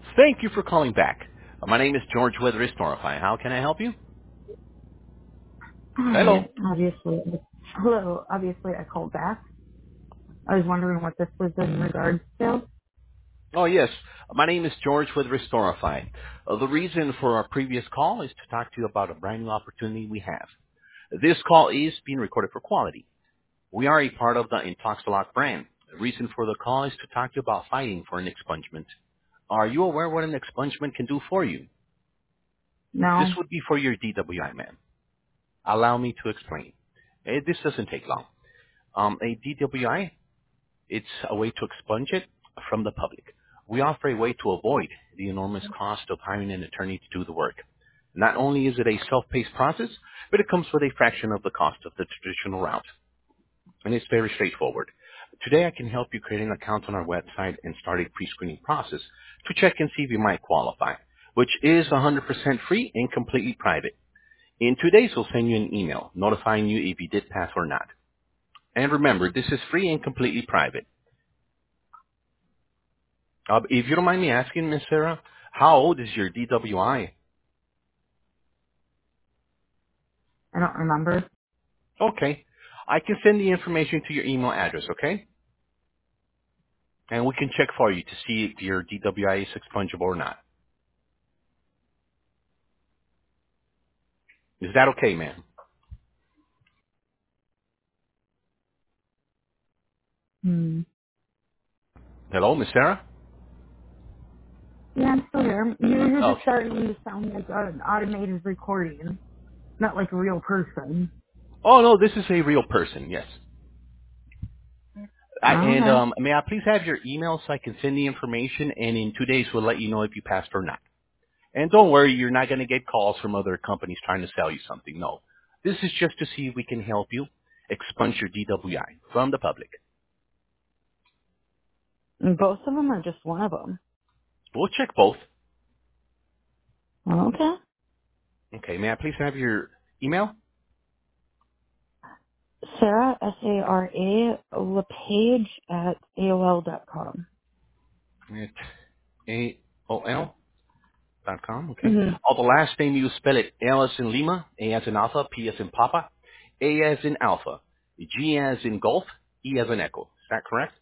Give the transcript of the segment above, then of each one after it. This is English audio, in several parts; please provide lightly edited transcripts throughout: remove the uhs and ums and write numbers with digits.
Thank you for calling back. My name is George with Restorify. How can I help you? Hello. Hi, obviously. Hello, obviously I called back. I was wondering what this was in regards to. Oh, yes. My name is George with Restorify. The reason for our previous call is to talk to you about a brand new opportunity we have. This call is being recorded for quality. We are a part of the Intoxilock brand. The reason for the call is to talk to you about fighting for an expungement. Are you aware what an expungement can do for you? This No? would be for your DWI, ma'am. Allow me to explain. This doesn't take long. A DWI, it's a way to expunge it from the public. We offer a way to avoid the enormous cost of hiring an attorney to do the work. Not only is it a self-paced process, but it comes with a fraction of the cost of the traditional route. And it's very straightforward. Today I can help you create an account on our website and start a pre-screening process to check and see if you might qualify, which is 100% free and completely private. In 2 days, we'll send you an email notifying you if you did pass or not. And remember, this is free and completely private. If you don't mind me asking, Miss Sarah, how old is your DWI? I don't remember. Okay. I can send the information to your email address, okay? And we can check for you to see if your DWI is expungible or not. Is that okay, ma'am? Hmm. Hello, Miss Sarah? Yeah, I'm still here. You're just Okay. starting to sound like an automated recording, not like a real person. Oh, no, this is a real person, yes. And Okay. may I please have your email so I can send the information, and in 2 days we'll let you know if you passed or not. And don't worry, you're not going to get calls from other companies trying to sell you something. No. This is just to see if we can help you expunge your DWI from the public. And both of them or just one of them? We'll check both. Okay. Okay, may I please have your email? Sarah, S-A-R-A, LePage at AOL.com. At AOL.com, okay. Mm-hmm. Oh, the last name you spell it L as in Lima, A as in Alpha, P as in Papa, A as in Alpha, G as in Golf, E as in Echo. Is that correct?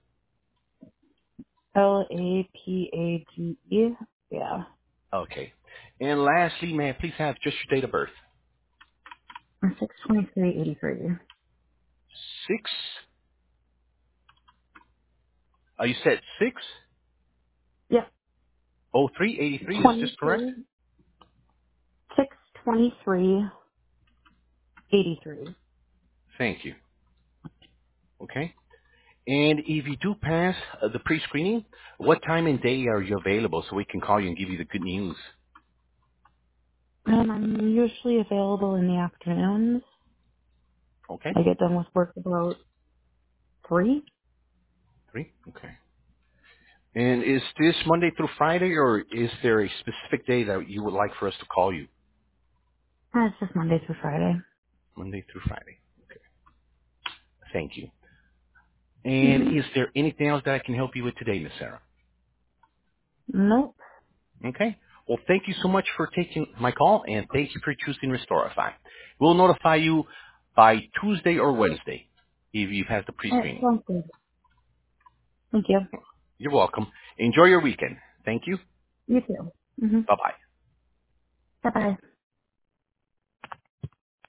L-A-P-A-G-E. Yeah. Okay. And lastly, may I please have just your date of birth? 62383. Six. You said Yep. 60383. Is this correct? 23. 62383. Thank you. Okay. And if you do pass the pre-screening, what time and day are you available so we can call you and give you the good news? I'm usually available in the afternoons. Okay. I get done with work about 3. 3. Okay. And is this Monday through Friday, or is there a specific day that you would like for us to call you? It's just Monday through Friday. Monday through Friday. Okay. Thank you. And Mm-hmm. is there anything else that I can help you with today, Miss Sarah? Nope. Okay. Well, thank you so much for taking my call, and thank you for choosing Restorify. We'll notify you by Tuesday or Wednesday if you've had the All right, pre-screening. sounds good. Thank you. You're welcome. Enjoy your weekend. Thank you. You too. Mm-hmm. Bye-bye. Bye-bye.